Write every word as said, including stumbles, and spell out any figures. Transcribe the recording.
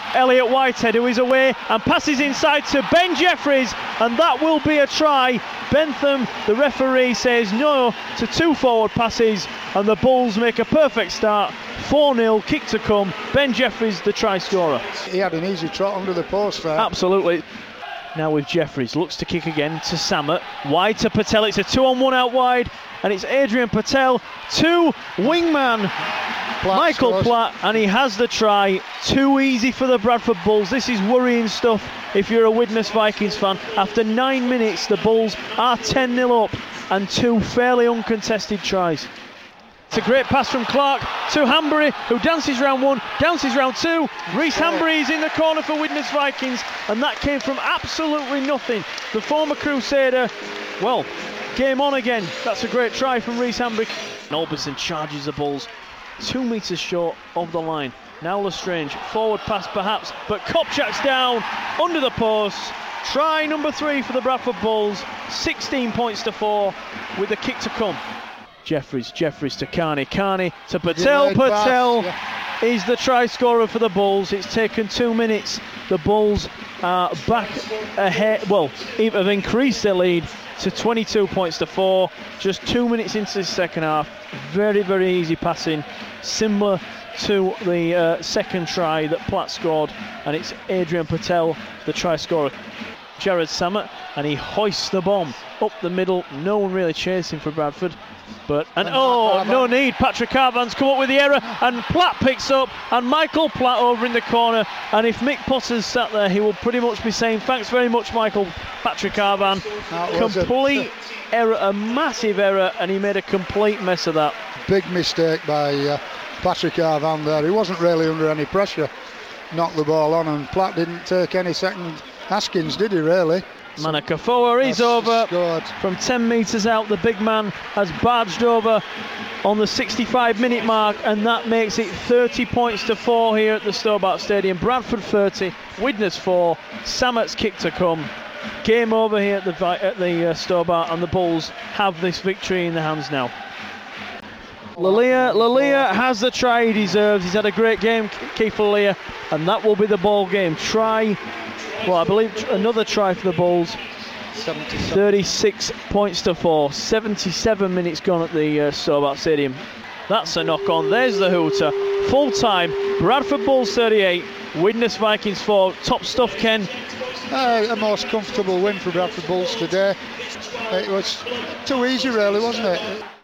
Elliot Whitehead, who is away and passes inside to Ben Jeffries, and that will be a try. Bentham, the referee, says no to two forward passes, and the Bulls make a perfect start. four nil, kick to come. Ben Jeffries, the try scorer. He had an easy trot under the post there. Absolutely. Now with Jeffries, looks to kick again to Samet. Wide to Patel, it's a two on one out wide, and it's Adrian Patel to wingman Platt Michael scores. Platt, and he has the try. Too easy for the Bradford Bulls. This is worrying stuff if you're a Widnes Vikings fan. After nine minutes, the Bulls are ten nil up, and two fairly uncontested tries. It's a great pass from Clark to Hanbury, who dances round one, dances round two. Reese Hanbury is in the corner for Widnes Vikings, and that came from absolutely nothing. The former Crusader, well, game on again. That's a great try from Reese Hanbury. Albertson charges the Bulls two metres short of the line. Now Lestrange, forward pass perhaps, but Kopchak's down under the post. Try number three for the Bradford Bulls, sixteen points to four with the kick to come. Jeffries, Jeffries to Carney, Carney to Patel, Patel yeah. is the try scorer for the Bulls. It's taken two minutes. The Bulls are back ahead, well, have increased their lead to twenty-two points to four, just two minutes into the second half. Very, very easy passing, similar to the uh, second try that Platt scored, and it's Adrian Patel, the try scorer. Jared Samet, and he hoists the bomb up the middle. No one really chasing for Bradford. But and, and oh, no need. Patrick Arvan's come up with the error, and Platt picks up, and Michael Platt over in the corner. And if Mick Potter's sat there, he will pretty much be saying thanks very much, Michael. Patrick Arvan, complete a error, a massive error, and he made a complete mess of that. Big mistake by uh, Patrick Arvan there. He wasn't really under any pressure. Knocked the ball on, and Platt didn't take any second askings, did he really? Manakafoa is over scored. From ten metres out. The big man has barged over on the sixty-five minute mark, and that makes it thirty points to four here at the Stobart Stadium. Bradford thirty, Widnes four. Samet's kick to come. Game over here at the at the uh, Stobart, and the Bulls have this victory in their hands now. Lalia, Lalia has the try he deserves. He's had a great game, Keith Lalia, and that will be the ball game. Try. Well, I believe another try for the Bulls. thirty-six points to four. seventy-seven minutes gone at the uh, Stobart Stadium. That's a knock on. There's the hooter. Full time. Bradford Bulls thirty-eight. Widnes Vikings four. Top stuff, Ken. Uh, a most comfortable win for Bradford Bulls today. It was too easy, really, wasn't it?